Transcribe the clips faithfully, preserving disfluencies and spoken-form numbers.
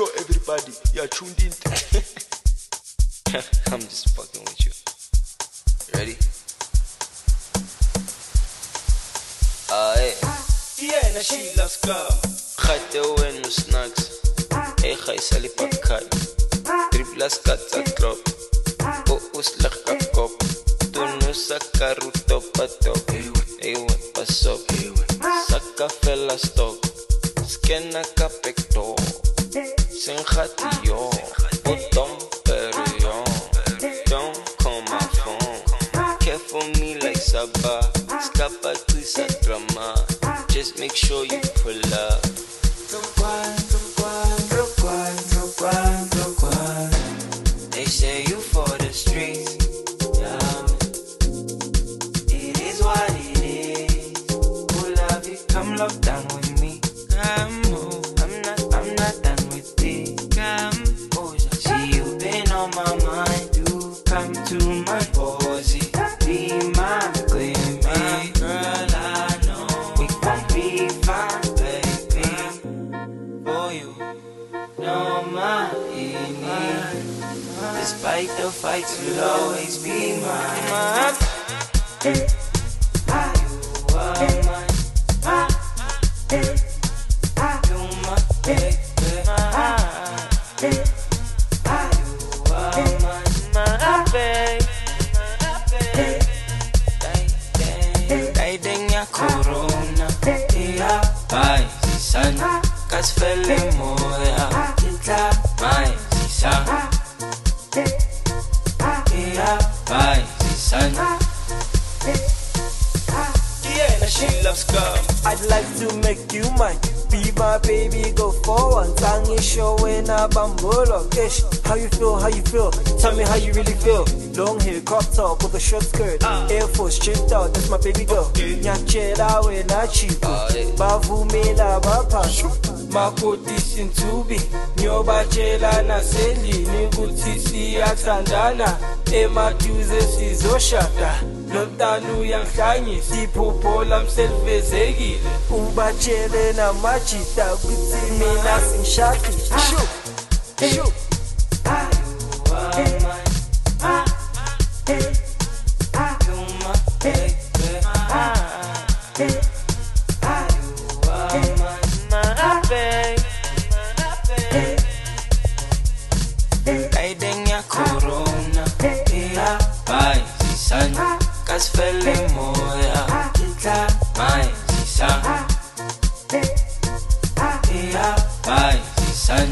sure everybody you are tuned in. I'm just fucking with you. Ready? Ah, hey. Yeah, now she loves come. Gaat de win snacks. Hey, ga je sali pakkat. Triplas kata klop. O uslag ka kop. Toen saka ruto patop. Hey, wat pas op. Saka fella stok. Scanna ka pekto. Sin gati yo. Bottom pero yo. Don't call my phone. Care for me like Sabah. Scapa twisa drama. Just make sure you pull up. They say you for the streets. Yeah, it is what it is. Pull up, you come lock down with me. Come on, I'm not, I'm not done with it. Come, oh, see you been on my mind. You come to my posy, be my queen, my girl. I know we gon' be fine, baby. For you, no money. Despite the fights, you'll always be mine. You are mine. You're my baby. You are mine, my baby. Dai deng corona. Yeah, bye, son. Kas felle moya. Itla, bye, son. Yeah, bye, son. Yeah, now she loves come. I'd like to make you mine. Be my baby, go for one. Tangi showing a bambolo. Ish, how you feel, how you feel? Tell me how you really feel. Long hair, crop top with a short skirt. Air Force, tripped out, that's my baby girl. Nyachela we na chico. Bavu mela bapa. Makodisi ntubi. Nyoba chela na seli. Ningutisi yaksandana. Ema tuze sizoshata. Lotanu yang hlanyi. Sipopola mselvezekile. Ubachele na machita. Kuti mina sinshati. Shoo, shoo. You are mine. You're my baby. You are mine, my baby. Dai deng ya corona. Yeah, bye, son. Kas felle moya. Itla, my son. Yeah, bye, son.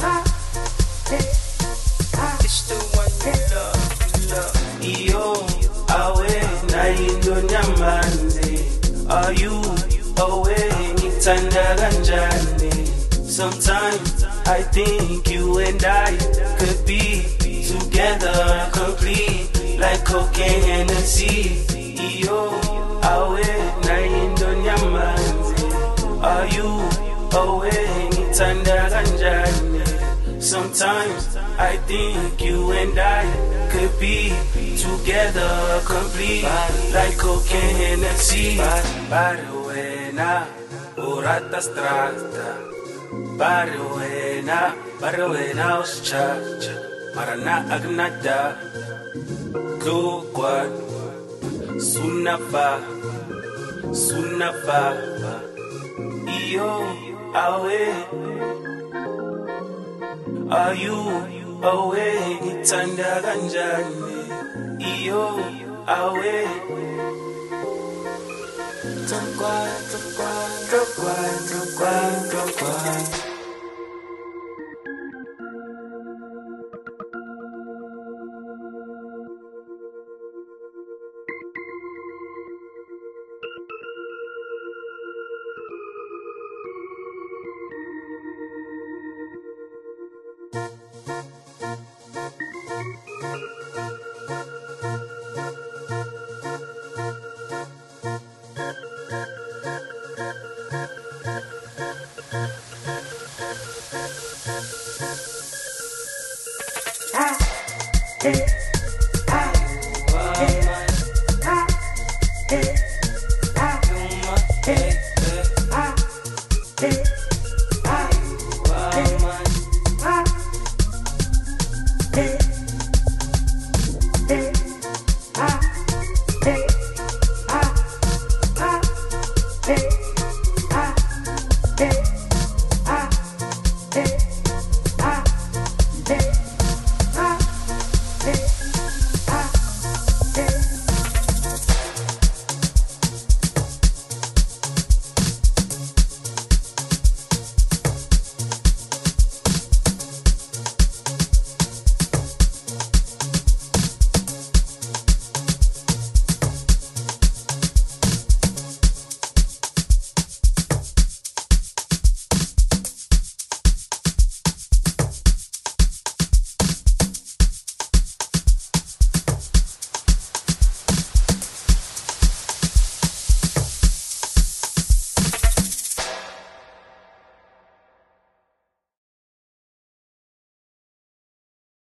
It's the one you love, you love. Iyo, awe na indo nyamanzi. Are you away? Nitanda ganjani. Sometimes I think you and I could be together, complete like cocaine and the sea. Iyo, awe na indo nyamanzi. Are you away? Nitanda ganjani. Sometimes I think you and I could be together, complete like cocaine and the sea. Baruena, urata strata. Baruena, baruena oschacha. Marana agnada. Glukwan, sunapa, sunapa. Iyo, awe. Are you away? Nitanda ganjani. Iyo, away. Tukwan, tukwan, tukwan, tukwan.